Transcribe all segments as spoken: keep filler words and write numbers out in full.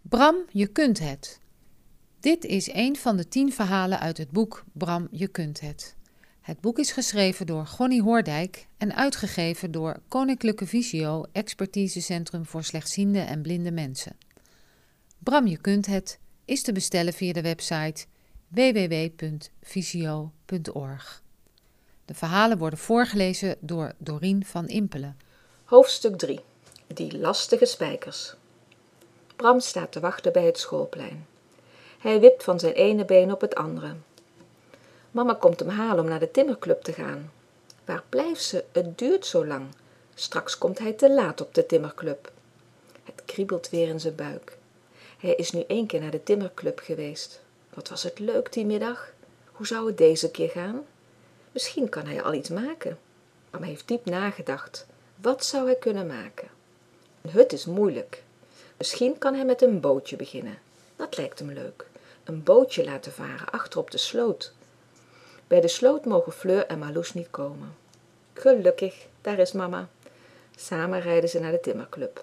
Bram, je kunt het. Dit is een van de tien verhalen uit het boek Bram, je kunt het. Het boek is geschreven door Gonnie Hoordijk en uitgegeven door Koninklijke Visio Expertisecentrum voor Slechtziende en Blinde Mensen. Bram, je kunt het is te bestellen via de website w w w punt visio punt org. De verhalen worden voorgelezen door Dorien van Impelen. Hoofdstuk drie. Die lastige spijkers. Bram staat te wachten bij het schoolplein. Hij wipt van zijn ene been op het andere. Mama komt hem halen om naar de timmerclub te gaan. Waar blijft ze? Het duurt zo lang. Straks komt hij te laat op de timmerclub. Het kriebelt weer in zijn buik. Hij is nu één keer naar de timmerclub geweest. Wat was het leuk die middag? Hoe zou het deze keer gaan? Misschien kan hij al iets maken. Bram heeft diep nagedacht. Wat zou hij kunnen maken? Een hut is moeilijk. Misschien kan hij met een bootje beginnen. Dat lijkt hem leuk. Een bootje laten varen achter op de sloot. Bij de sloot mogen Fleur en Marloes niet komen. Gelukkig, daar is mama. Samen rijden ze naar de timmerclub.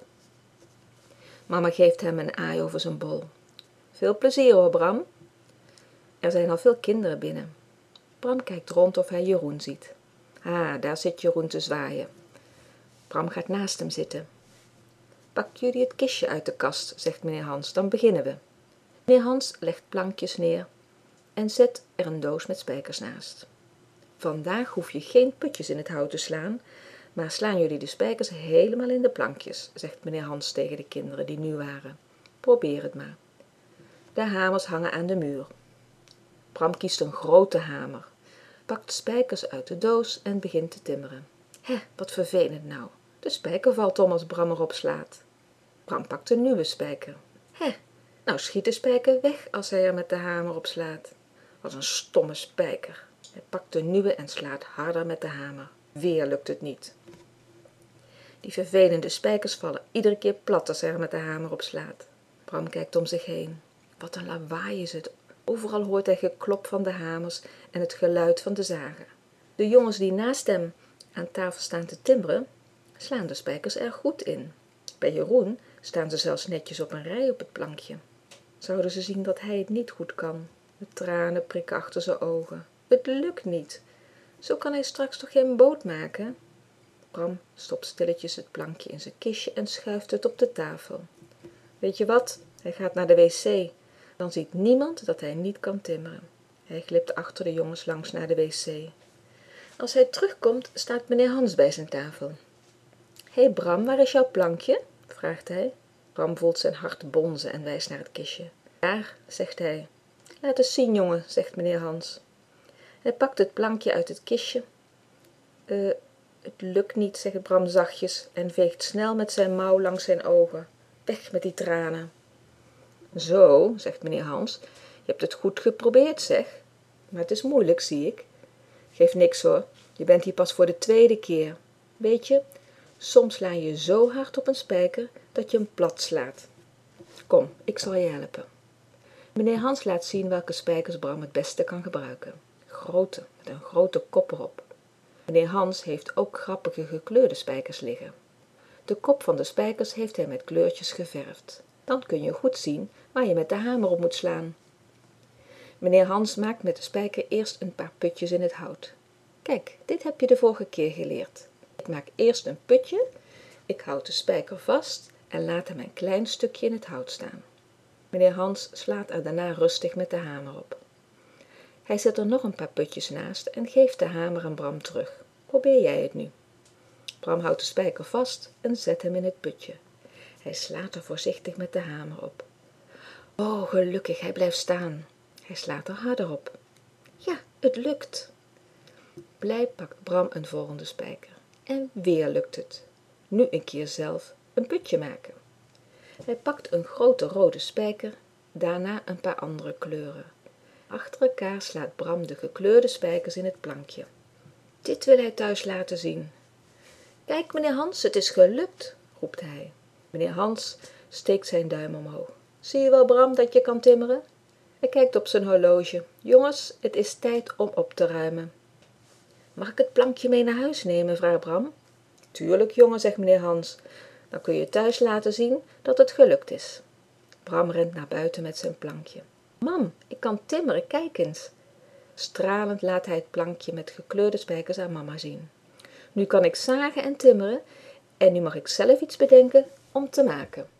Mama geeft hem een aai over zijn bol. Veel plezier hoor, Bram. Er zijn al veel kinderen binnen. Bram kijkt rond of hij Jeroen ziet. Ah, daar zit Jeroen te zwaaien. Bram gaat naast hem zitten. Pak jullie het kistje uit de kast, zegt meneer Hans, dan beginnen we. Meneer Hans legt plankjes neer en zet er een doos met spijkers naast. Vandaag hoef je geen putjes in het hout te slaan, maar slaan jullie de spijkers helemaal in de plankjes, zegt meneer Hans tegen de kinderen die nu waren. Probeer het maar. De hamers hangen aan de muur. Bram kiest een grote hamer, pakt spijkers uit de doos en begint te timmeren. Hé, wat vervelend nou. De spijker valt om als Bram erop slaat. Bram pakt een nieuwe spijker. Hé, nou schiet de spijker weg als hij er met de hamer op slaat. Wat een stomme spijker. Hij pakt de nieuwe en slaat harder met de hamer. Weer lukt het niet. Die vervelende spijkers vallen iedere keer plat als hij er met de hamer op slaat. Bram kijkt om zich heen. Wat een lawaai is het. Overal hoort hij geklop van de hamers en het geluid van de zagen. De jongens die naast hem aan tafel staan te timmeren, slaan de spijkers er goed in. Bij Jeroen staan ze zelfs netjes op een rij op het plankje. Zouden ze zien dat hij het niet goed kan? De tranen prikken achter zijn ogen. Het lukt niet. Zo kan hij straks toch geen boot maken? Bram stopt stilletjes het plankje in zijn kistje en schuift het op de tafel. Weet je wat? Hij gaat naar de wc. Dan ziet niemand dat hij niet kan timmeren. Hij glipt achter de jongens langs naar de wc. Als hij terugkomt, staat meneer Hans bij zijn tafel. Hé hey Bram, waar is jouw plankje? Vraagt hij. Bram voelt zijn hart bonzen en wijst naar het kistje. Daar, zegt hij. Laat eens zien, jongen, zegt meneer Hans. Hij pakt het plankje uit het kistje. Uh, het lukt niet, zegt Bram zachtjes en veegt snel met zijn mouw langs zijn ogen. Weg met die tranen. Zo, zegt meneer Hans, je hebt het goed geprobeerd, zeg. Maar het is moeilijk, zie ik. Geef niks hoor, je bent hier pas voor de tweede keer. Weet je, soms sla je zo hard op een spijker dat je hem plat slaat. Kom, ik zal je helpen. Meneer Hans laat zien welke spijkers Bram het beste kan gebruiken. Grote, met een grote kop erop. Meneer Hans heeft ook grappige gekleurde spijkers liggen. De kop van de spijkers heeft hij met kleurtjes geverfd. Dan kun je goed zien waar je met de hamer op moet slaan. Meneer Hans maakt met de spijker eerst een paar putjes in het hout. Kijk, dit heb je de vorige keer geleerd. Ik maak eerst een putje, ik houd de spijker vast en laat hem een klein stukje in het hout staan. Meneer Hans slaat er daarna rustig met de hamer op. Hij zet er nog een paar putjes naast en geeft de hamer aan Bram terug. Probeer jij het nu. Bram houdt de spijker vast en zet hem in het putje. Hij slaat er voorzichtig met de hamer op. Oh, gelukkig, hij blijft staan. Hij slaat er harder op. Ja, het lukt. Blij pakt Bram een volgende spijker. En weer lukt het. Nu een keer zelf een putje maken. Hij pakt een grote rode spijker, daarna een paar andere kleuren. Achter elkaar slaat Bram de gekleurde spijkers in het plankje. Dit wil hij thuis laten zien. Kijk, meneer Hans, het is gelukt, roept hij. Meneer Hans steekt zijn duim omhoog. Zie je wel, Bram, dat je kan timmeren? Hij kijkt op zijn horloge. Jongens, het is tijd om op te ruimen. Mag ik het plankje mee naar huis nemen, vraagt Bram. Tuurlijk, jongen, zegt meneer Hans. Dan kun je thuis laten zien dat het gelukt is. Bram rent naar buiten met zijn plankje. Mam, ik kan timmeren, kijk eens. Stralend laat hij het plankje met gekleurde spijkers aan mama zien. Nu kan ik zagen en timmeren en nu mag ik zelf iets bedenken om te maken.